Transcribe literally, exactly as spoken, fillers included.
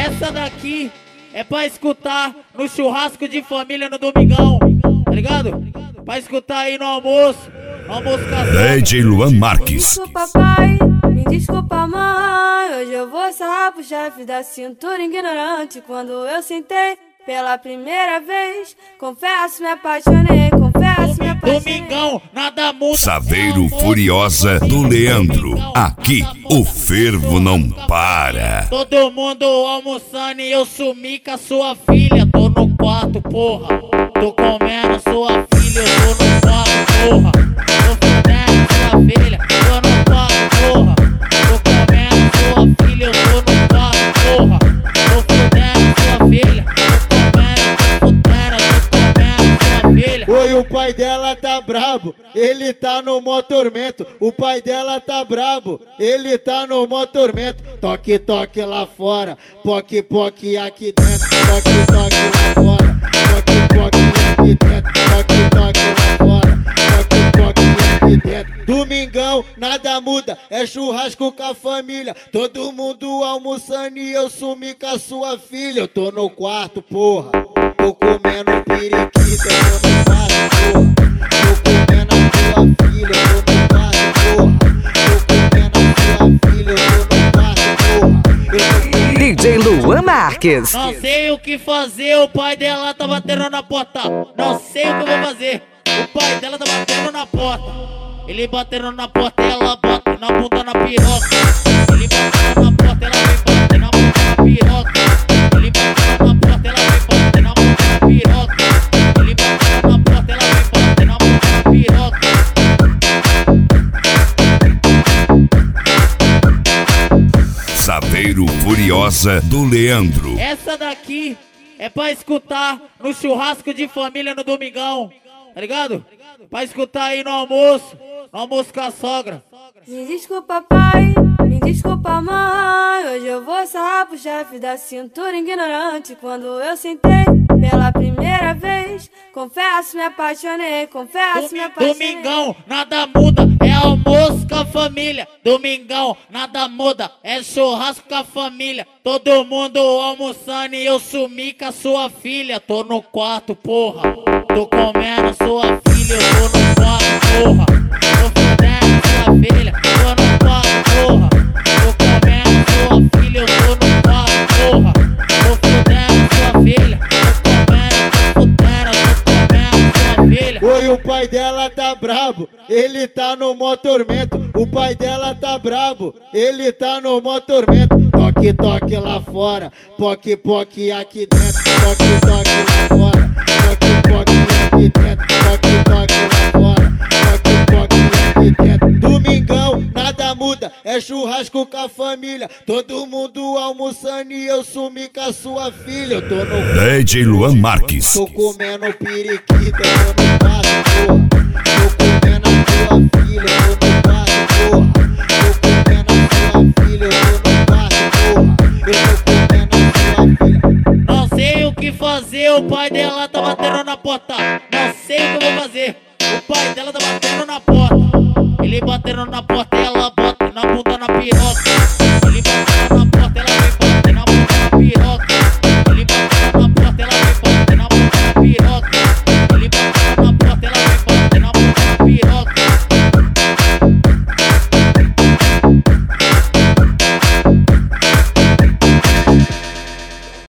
Essa daqui é pra escutar no churrasco de família no domingão, tá ligado? Pra escutar aí no almoço, no almoço casado. D J Luan Marques. Desculpa pai, me desculpa mãe, hoje eu vou sarrar pro chefe da cintura ignorante. Quando eu sentei pela primeira vez, confesso me apaixonei, confesso me apaixonei. Domingão, nada muda. Saveiro Furiosa do Leandro. Aqui o fervo não para. Todo mundo almoçando e eu sumi com a sua filha. Tô no quarto, porra. Tô comendo sua filha, eu tô no quarto, porra. Tô fudendo sua filha, tô no quarto, porra. Tô comendo sua filha, eu tô no quarto, porra. Tô fudendo sua filha, tô comendo, tô fudendo, tô comendo sua filha. Oi, o pai dela tá brabo, ele tá no mó tormento. O pai dela tá brabo, ele tá no mó tormento. Toque, toque lá fora, poque, poque aqui dentro. Toque, toque lá fora, poque, poque aqui dentro. Toque, toque lá fora, poque, poque aqui dentro. Domingão, nada muda, é churrasco com a família. Todo mundo almoçando e eu sumi com a sua filha. Eu tô no quarto, porra, tô comendo periquita, tô no quarto, porra. Tô comendo a sua filha, eu tô no quarto, porra. Tô comendo a sua filha, eu tô no quarto, porra. D J Luan Marques. Não sei o que fazer, o pai dela tá batendo na porta. Não sei o que eu vou fazer, o pai dela tá batendo na porta. Ele batendo na porta, ela bate na bunda na piroca. Ele batendo na porta, ela vem bater na bunda na piroca. Ele batendo na porta, ela vem bater na bunda na piroca. Ele batendo na porta, ela vem bater na bunda na piroca. Saveiro Furiosa do Leandro. Essa daqui é pra escutar no churrasco de família no domingão, tá ligado? Pra escutar aí no almoço, no almoço com a sogra. Me desculpa pai, me desculpa mãe, hoje eu vou sarrar pro chefe da cintura ignorante. Quando eu sentei pela primeira vez, confesso me apaixonei, confesso me apaixonei. Domingão, nada muda, é almoço com a família. Domingão, nada muda, é churrasco com a família. Todo mundo almoçando e eu sumi com a sua filha. Tô no quarto, porra, tô comendo sua filha, eu tô no quarto, porra. Tô fudendo sua filha, tô no quarto, porra. Tô comendo sua filha, eu tô no quarto, porra. Tô fudendo sua filha, tô comendo, tô fudendo, tô comendo sua filha. Oi, o pai dela tá brabo, ele tá no mó tormento. O pai dela tá brabo, ele tá no mó tormento. Toque, toque lá fora, poque, poque aqui dentro. Toque, toque lá fora, poque, poque aqui dentro. Toque, toque lá fora, poque, poque aqui dentro. Domingão, nada muda, é churrasco com a família. Todo mundo almoçando e eu sumi com a sua filha. Eu tô no D J Luan Marques. tô comendo periquita, tô no quarto, porra. Tô comendo a sua filha, eu tô no quarto, porra. Tô comendo a sua filha, eu tô no quarto, porra. Eu tô comendo a sua filha. Não sei o que fazer, o pai dela tá batendo na porta. Não sei o que eu vou fazer, o pai dela tá batendo